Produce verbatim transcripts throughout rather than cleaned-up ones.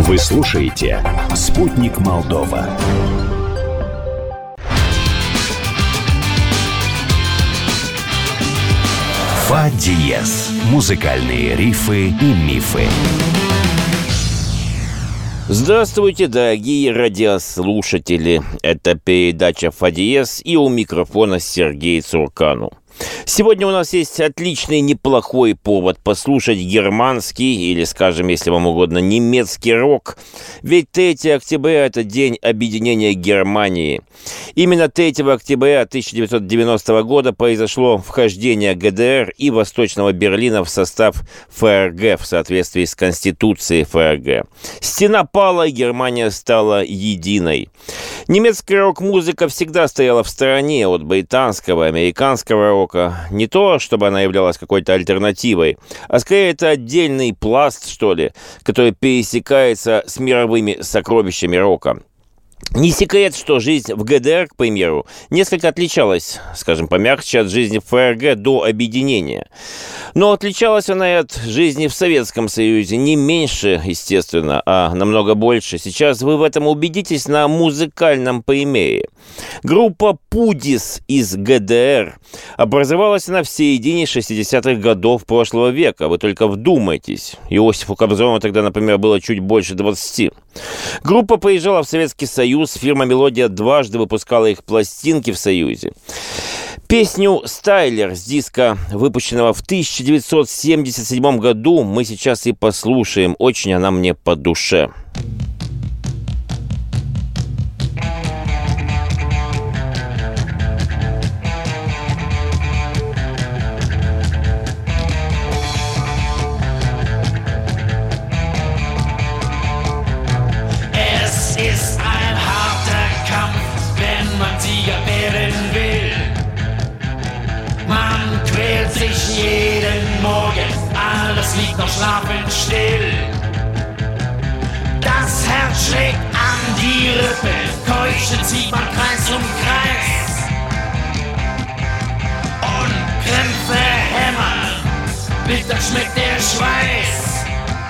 Вы слушаете «Спутник Молдова». Фа диез. Музыкальные рифы и мифы. Здравствуйте, дорогие радиослушатели. Это передача «Фа диез», и у микрофона Сергей Цуркану. Сегодня у нас есть отличный, неплохой повод послушать германский, или, скажем, если вам угодно, немецкий рок. Ведь третьего октября – это день объединения Германии. Именно третьего октября тысяча девятьсот девяностого года произошло вхождение ГДР и Восточного Берлина в состав ФРГ в соответствии с Конституцией ФРГ. Стена пала, и Германия стала единой. Немецкая рок-музыка всегда стояла в стороне от британского, американского рока. Не то, чтобы она являлась какой-то альтернативой, а скорее это отдельный пласт, что ли, который пересекается с мировыми сокровищами рока. Не секрет, что жизнь в ГДР, к примеру, несколько отличалась, скажем, помягче, от жизни в ФРГ до объединения. Но отличалась она и от жизни в Советском Союзе не меньше, естественно, а намного больше. Сейчас вы в этом убедитесь на музыкальном примере. Группа «Пудис» из ГДР образовалась она в середине шестидесятых годов прошлого века. Вы только вдумайтесь. Иосифу Кобзону тогда, например, было чуть больше двадцати. Группа приезжала в Советский Союз, фирма «Мелодия» дважды выпускала их пластинки в Союзе. Песню «Стайлер» с диска, выпущенного в тысяча девятьсот семьдесят седьмом году, мы сейчас и послушаем. Очень она мне по душе. Jeden Morgen, alles liegt noch schlafend still. Das Herz schlägt an die Rippe, keuchend zieht man Kreis um Kreis. Und Krämpfe hämmern, bitter schmeckt der Schweiß.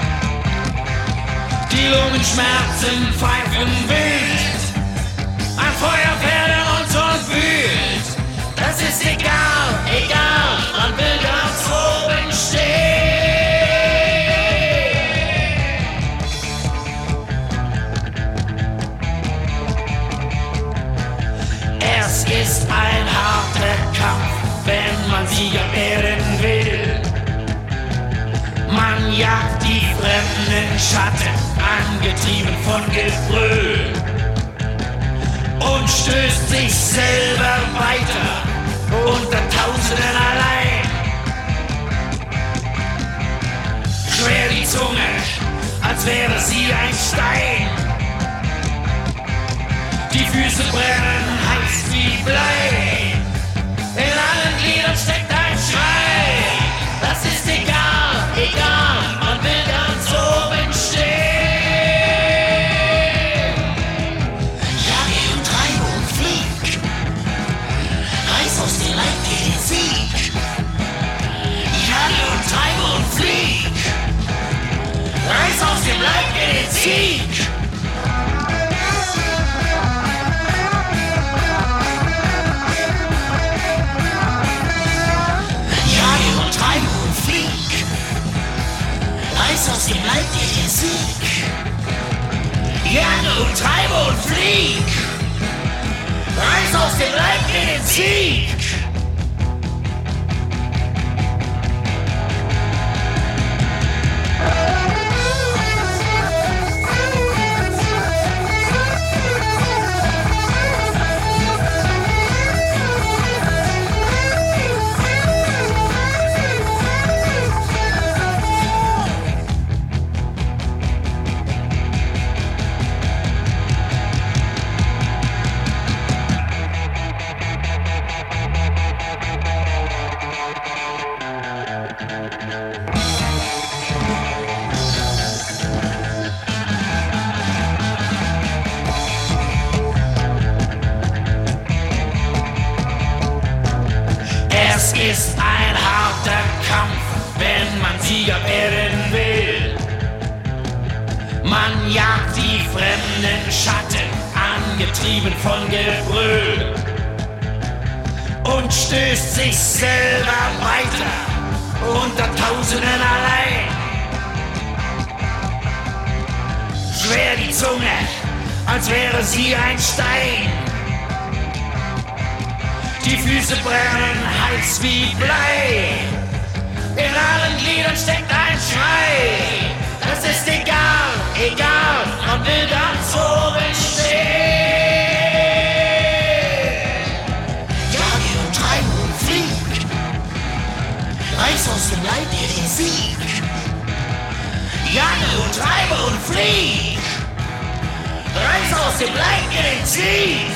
Die Lungenschmerzen pfeifen wild, ein Feuer fährt in uns und wühlt. Das ist egal, egal, man will ganz oben stehen. Es ist ein harter Kampf, wenn man Sieger werden will. Man jagt die fremden Schatten, angetrieben von Gebrüll, und stößt sich selber weiter unter Tausenden allein. Schwer die Zunge, als wäre sie ein Stein. Die Füße brennen heiß wie Blei. In allen Gliedern steckt ein Schrei. Das ist egal, egal, man will ganz oben stehen. Jage und treibe und flieg, reiß aus dem Leib den Sieg. Jage und treibe und flieg, reiß aus dem Leib den Sieg. Jage und treibe und flieg, reiß aus dem Leib den Sieg. Jage und treibe und flieg, reiß aus dem Leib den Sieg. grünen Schatten, angetrieben von Gebrüll, und stößt sich selber weiter unter Tausenden allein. Schwer die Zunge, als wäre sie ein Stein. Die Füße brennen heiß wie Blei. In allen Gliedern steckt ein Schrei. Das ist egal, egal, und will ganz oben stehen. Jage und treibe und flieg, reiß aus dem Leib dir den Sieg. Jage und treibe und flieg, reiß aus dem Leib dir den Sieg.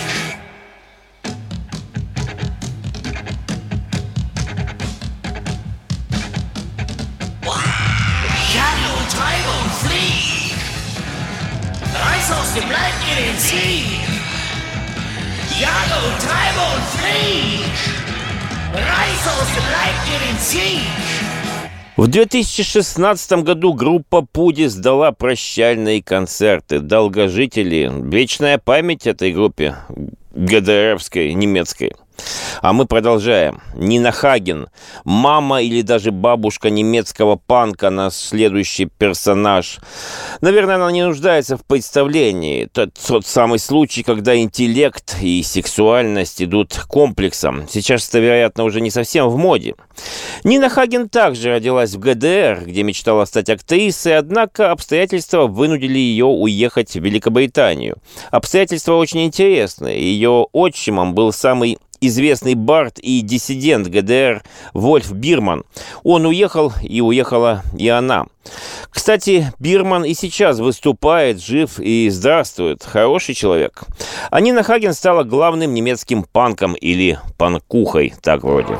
Treibe und flieg, reiß aus dem Leib dir den Sieg. Jage und treibe und flieg, reiß aus dem Leib dir den Sieg. В две тысячи шестнадцатом году группа Пуди сдала прощальные концерты. Долгожители. Вечная память этой группе ГДРовской, немецкой. А мы продолжаем. Нина Хаген, мама или даже бабушка немецкого панка, наш следующий персонаж. Наверное, она не нуждается в представлении. Тот, тот самый случай, когда интеллект и сексуальность идут комплексом. Сейчас это, вероятно, уже не совсем в моде. Нина Хаген также родилась в ГДР, где мечтала стать актрисой, однако обстоятельства вынудили ее уехать в Великобританию. Обстоятельства очень интересные. Ее отчимом был самый известный бард и диссидент ГДР Вольф Бирман. Он уехал, и уехала и она. Кстати, Бирман и сейчас выступает, жив и здравствует. Хороший человек. А Нина Хаген стала главным немецким панком или панкухой, так вроде.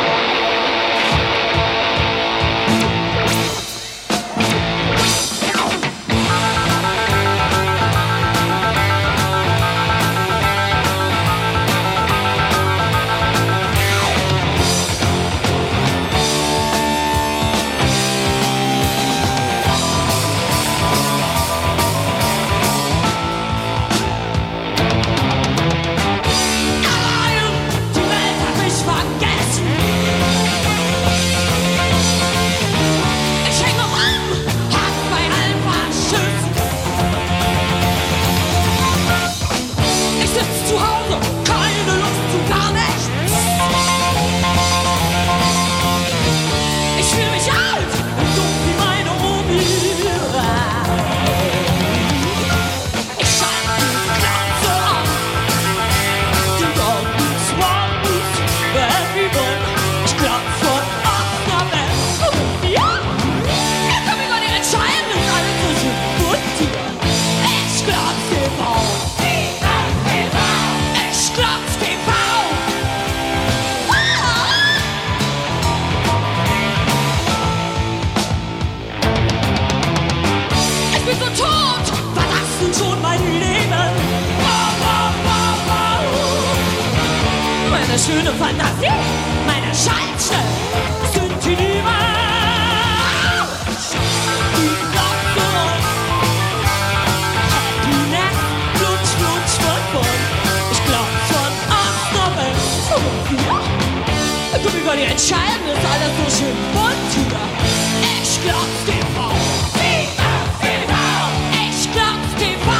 Schöne Fantasie, meine Schalze sind hinüber. Die Glocke und Happiness, flutsch, flutsch, von von. Ich glaub von Ost nach West und wir. Du über die entscheiden, ist alles so schön bunt hier. Ich glaub's T V. Ich glaub's T V.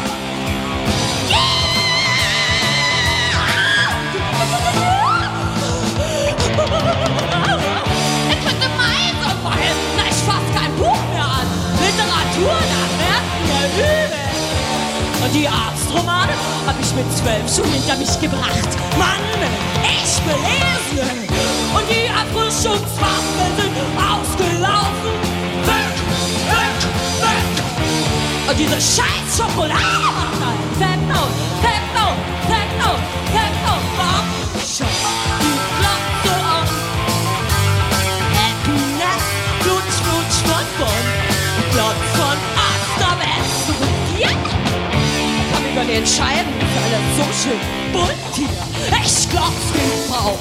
Ich könnte meins und vorhin, na ich fass kein Buch mehr an. Literatur nach Werken der Übel. Und die Arztromane hab ich mit zwölf schon hinter mich gebracht. Mann, ich belesen. Und die Erfrischungswaffen sind ausgelaufen. Weg, weg, weg. Und diese scheiß Schokolade macht halt Techno, Techno, Techno, Techno. Warum? Die Glocke an. Happiness, flutsch, flutsch, von von. Glotz von Ost nach West. Und ja, komm über den Scheiben, ist alles so schön bunt hier. Ich glaub's T V.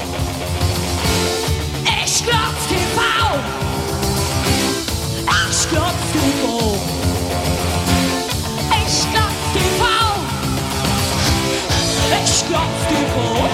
Ich glaub's T V. Ich glaub's T V. Ich glaub's T V. glaub's T V?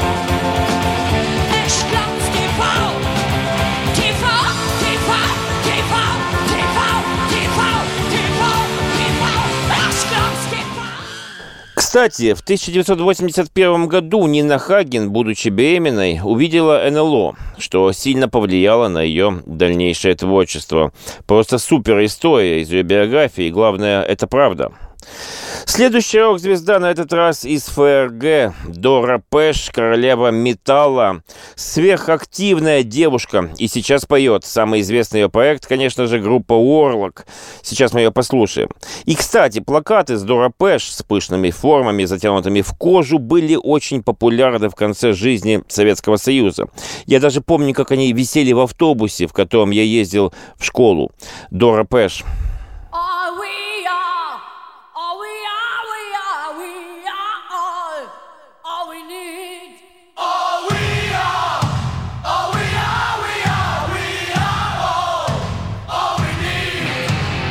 Ich glaub's T V. T V, T V, T V, T V, T V, T V, T V. Ich glaub's T V. Кстати, в тысяча девятьсот восемьдесят первом году Нина Хаген, будучи беременной, увидела эн эл о, что сильно повлияло на ее дальнейшее творчество. Просто супер история из ее биографии, и главное, это правда. Следующая рок-звезда на этот раз из эф эр гэ. Дора Пэш, королева металла. Сверхактивная девушка. И сейчас поет. Самый известный ее проект, конечно же, группа Warlock. Сейчас мы ее послушаем. И, кстати, плакаты с Дора Пэш с пышными формами, затянутыми в кожу, были очень популярны в конце жизни Советского Союза. Я даже помню, как они висели в автобусе, в котором я ездил в школу. Дора Пэш. All we are, all we are, we are, we are all, all we need. All we are, all we are, we are, we are all, all we need.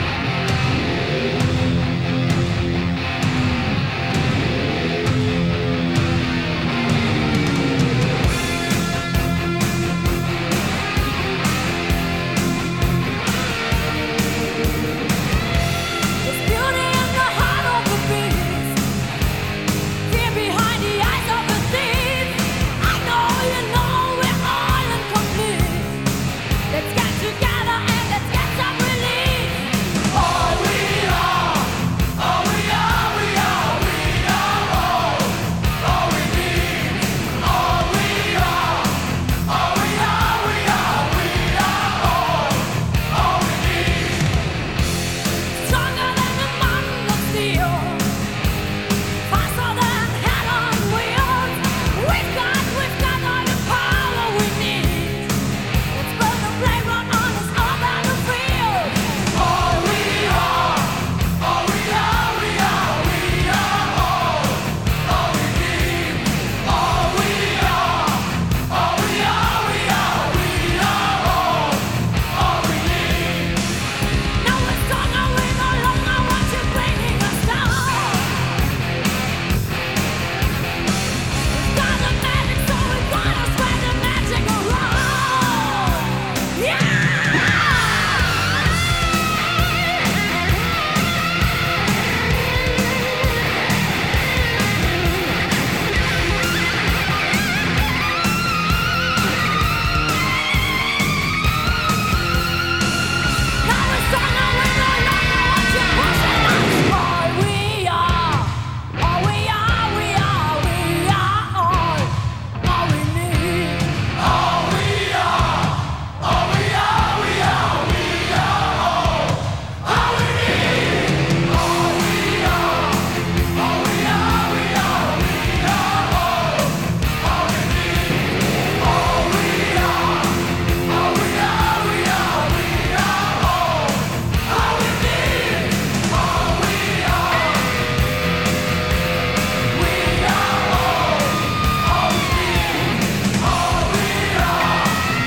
There's beauty in the heart of the beast, fear behind the eyes of the thief. I know you know we're all incomplete. Let's get together and let's get some relief. All we are, all we are, we are, we are all, all we need. All we are, all we are, we are, we are all, all we need. Stronger than a man of steel, faster than hell on wheels. We've got, we've got all the power we need. Let's burn the playground on this all battlefield. All we are, all we are, we are, we are all, all we need. All we are, all we are, we are, we are all, all we need. Now we're stronger, we no longer want you bringing us down. We've got the magic, so we wanna spread the magic around. Yeah! Now we're stronger, we no longer want you pushing us. All we are, all we are, we are, we are all, all we need. All we are, all we are, we are, we are all, all we need. All we are, all we are, we are, we are all, all we need. All we are, all we are, we are, we are all, all we need. All we are, we are all, all we need. All we are,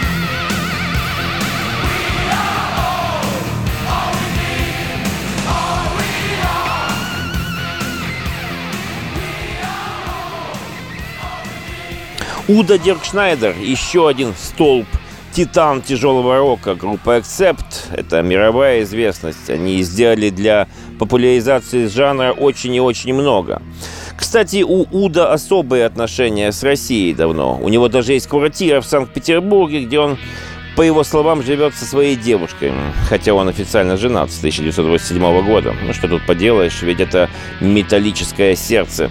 we are all, all we need. All we are, Уда Диркшнайдер, еще один столб, титан тяжелого рока. Группа Accept – это мировая известность. Они сделали для популяризации жанра очень и очень много. Кстати, у Уда особые отношения с Россией давно. У него даже есть квартира в Санкт-Петербурге, где он, по его словам, живет со своей девушкой. Хотя он официально женат с тысяча девятьсот восемьдесят седьмого года. Ну что тут поделаешь, ведь это металлическое сердце.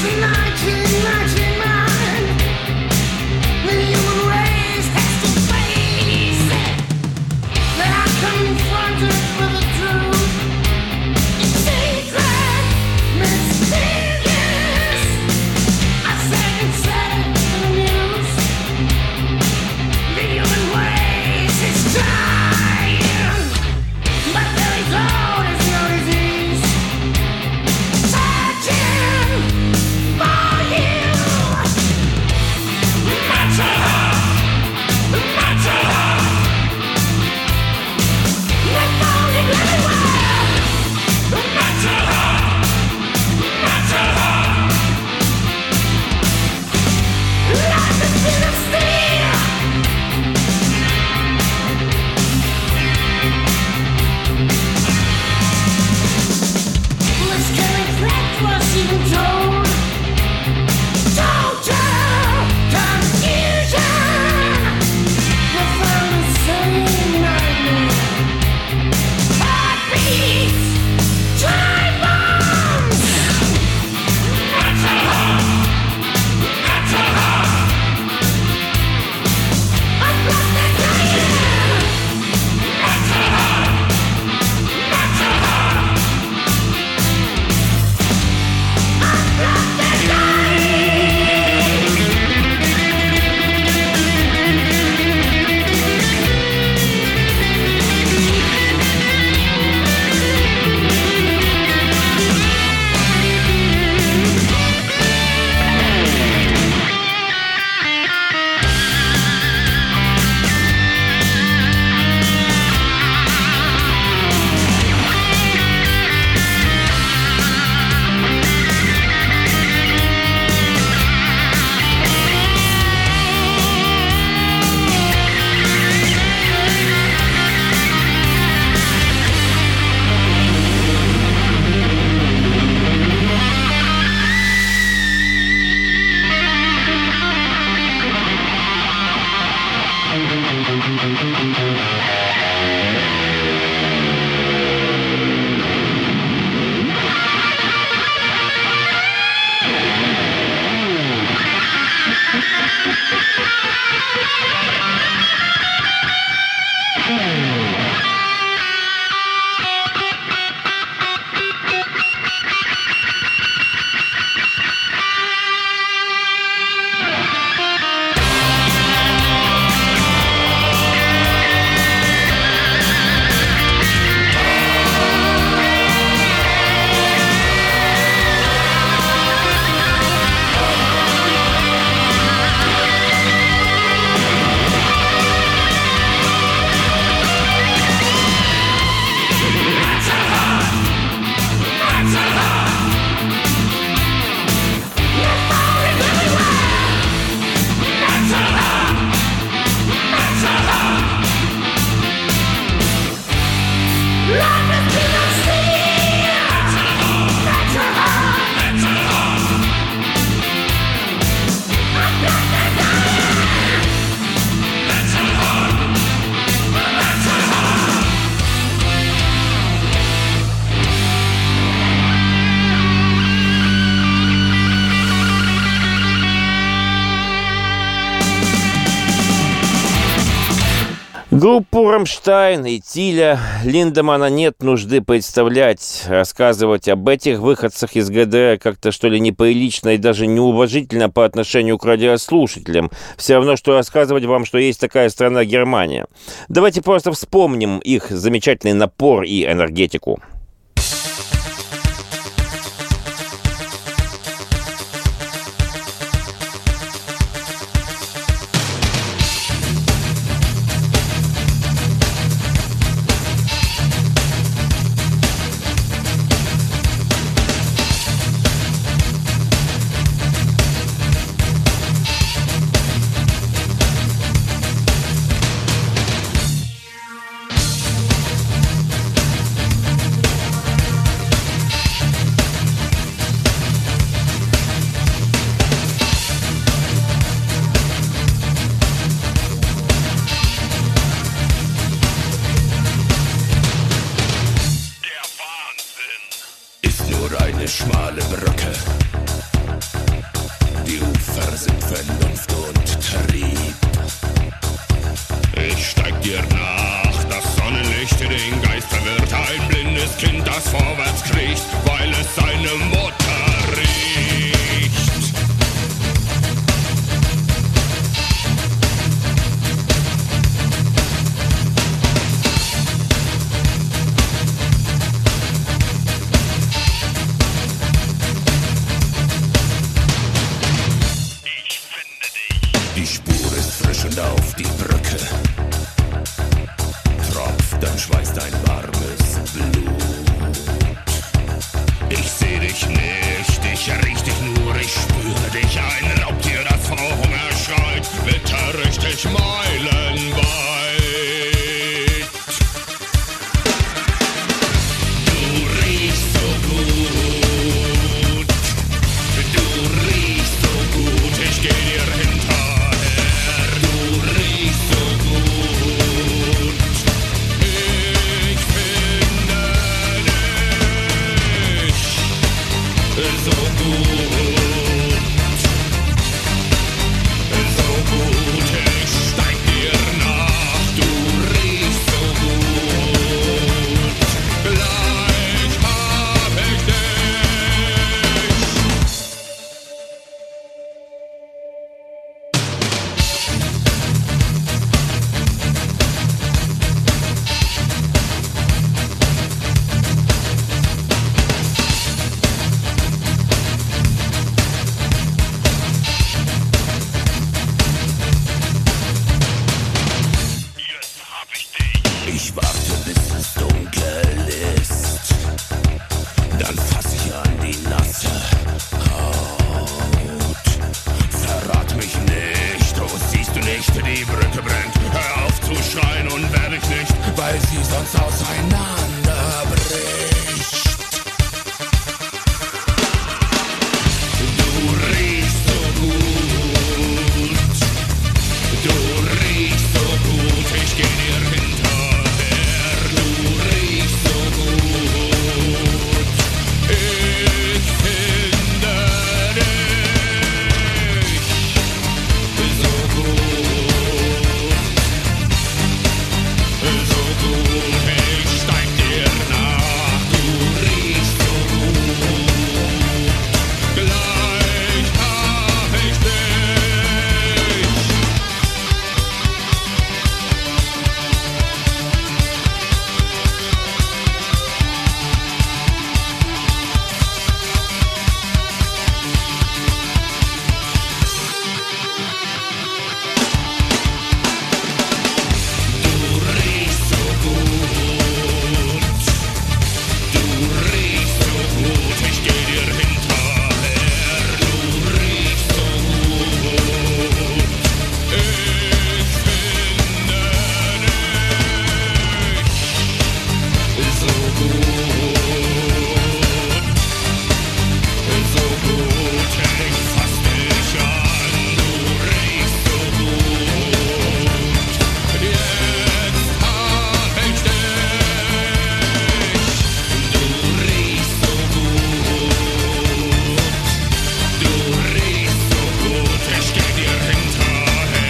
Группу «Рамштайн» и Тиля Линдеманна нет нужды представлять. Рассказывать об этих выходцах из ГДР как-то, что ли, неприлично и даже неуважительно по отношению к радиослушателям. Все равно, что рассказывать вам, что есть такая страна Германия. Давайте просто вспомним их замечательный напор и энергетику. Hand auf die Brücke. Tropft, dann schweißt ein warmes Blut. Ich seh dich nicht, ich riech dich nur, ich spüre dich. Ein Raubtier, das vor Hunger schreit, witter richtig meilenweit. Du riechst so gut, du riechst so gut, ich geh dir hinterher. Du riechst so gut, ich finde dich so gut, so gut, ich steig dir nach. Du riechst so gut, gleich hab ich dich. Jetzt hab ich dich. Ich warte, bis es dunkel ist. Dann fass ich an die nasse Haut. Verrat mich nicht, oh siehst du nicht, die Brücke brennt. Hör auf zu schreien und werde ich nicht, weil sie sonst auseinanderbricht. Du riechst so gut, du riechst so gut, ich geh dir hinterher. Du riechst so gut, ich finde dich so gut, so gut, ich steig dir nach. Du riechst so gut, gleich hab ich dich. Du riechst so gut, du riechst so gut, ich geh dir hinterher. Du riechst so gut, ich finde dich so gut, so gut, ich fass dich an. Du riechst so gut, jetzt hab ich dich. Du riechst so gut, du riechst so gut, ich geh dir hinterher.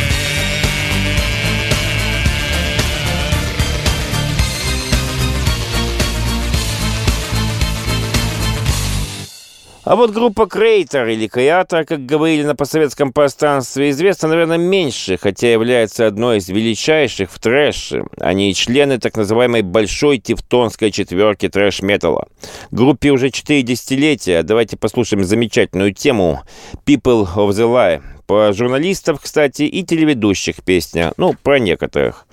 А вот группа Креатор или Креатор, как говорили на постсоветском пространстве, известна, наверное, меньше, хотя является одной из величайших в трэше. Они члены так называемой большой тевтонской четверки трэш-металла. Группе уже четыре десятилетия. Давайте послушаем замечательную тему «People of the Lie». Про журналистов, кстати, и телеведущих песня. Ну, про некоторых.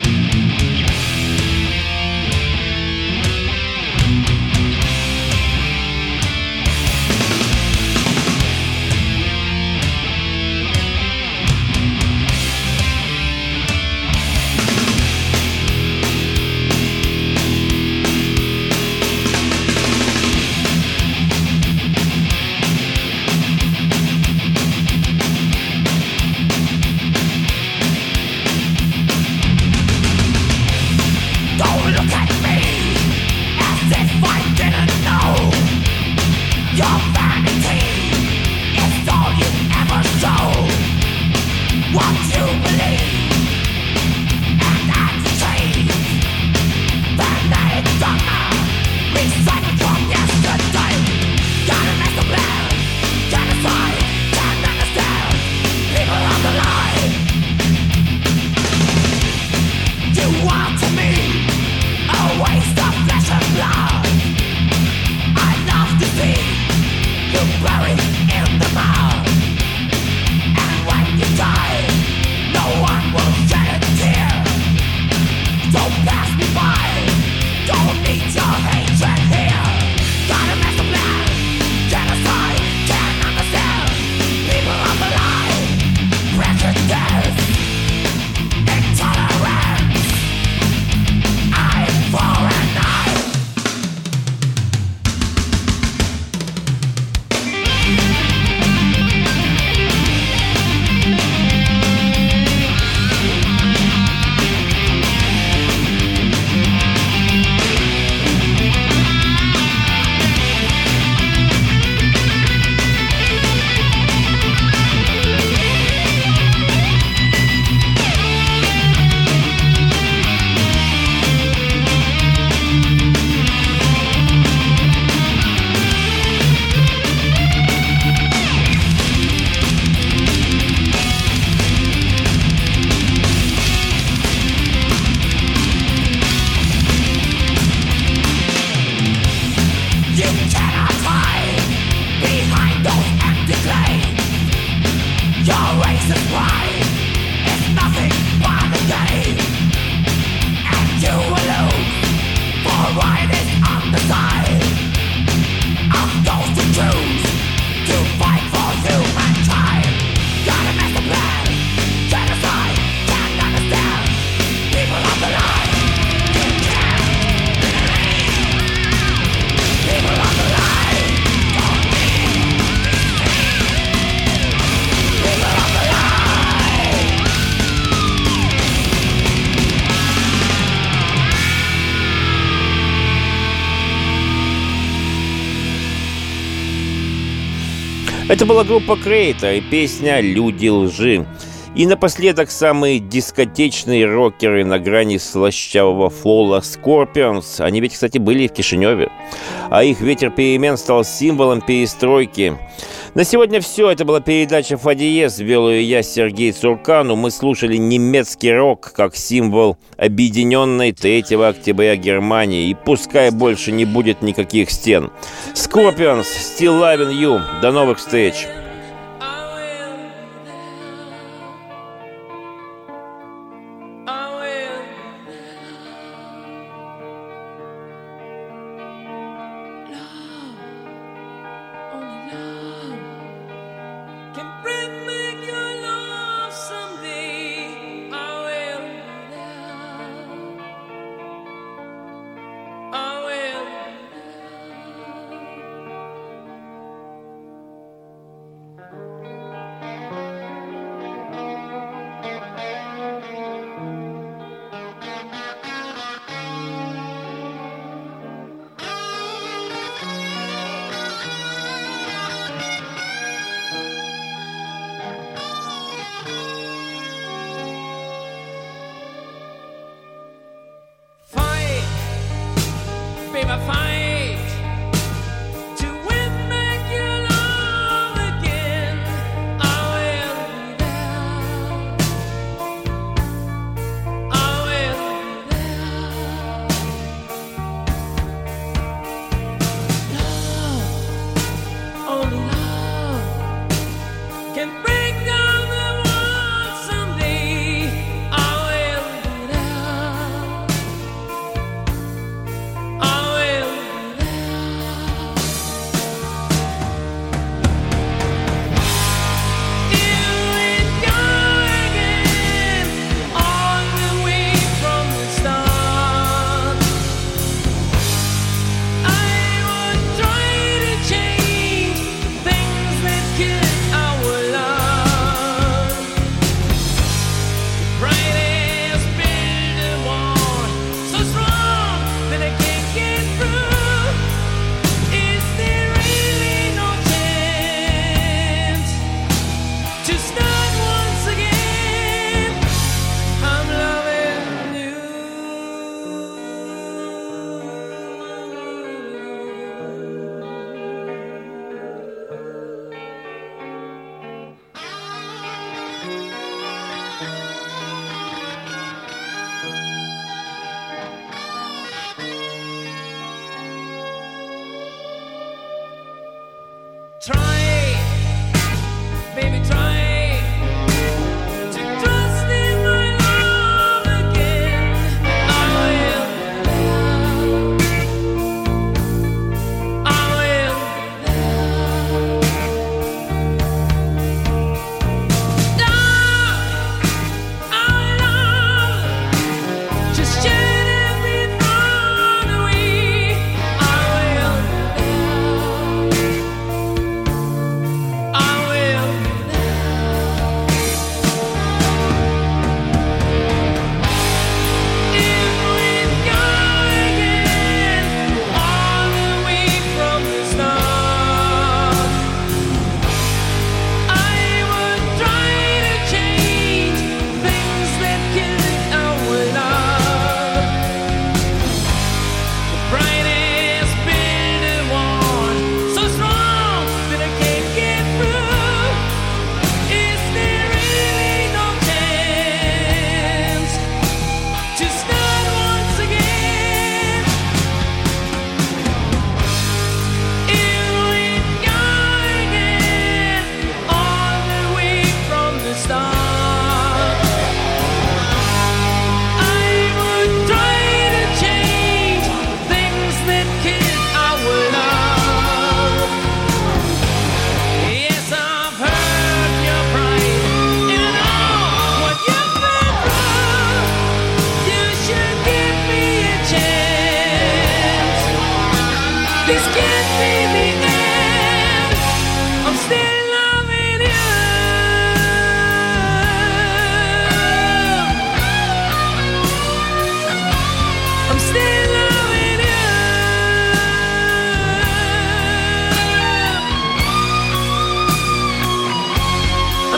Du Your racist pride is nothing but a game, and you will lose, for right is on the side of those who choose to fight for humankind. Got a master plan, genocide, can't understand. People on the line, you can't. People on the line, don't need. People on the line. Это была группа Крейтор и песня «Люди лжи». И напоследок самые дискотечные рокеры на грани слащавого фола Scorpions. Они ведь, кстати, были и в Кишиневе. А их ветер перемен стал символом перестройки. На сегодня все. Это была передача «Фа-диез». Вел ее я, Сергей Цуркану. Мы слушали немецкий рок как символ объединенной третьего октября Германии. И пускай больше не будет никаких стен. Scorpions, Still Loving You. До новых встреч.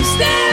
Stay.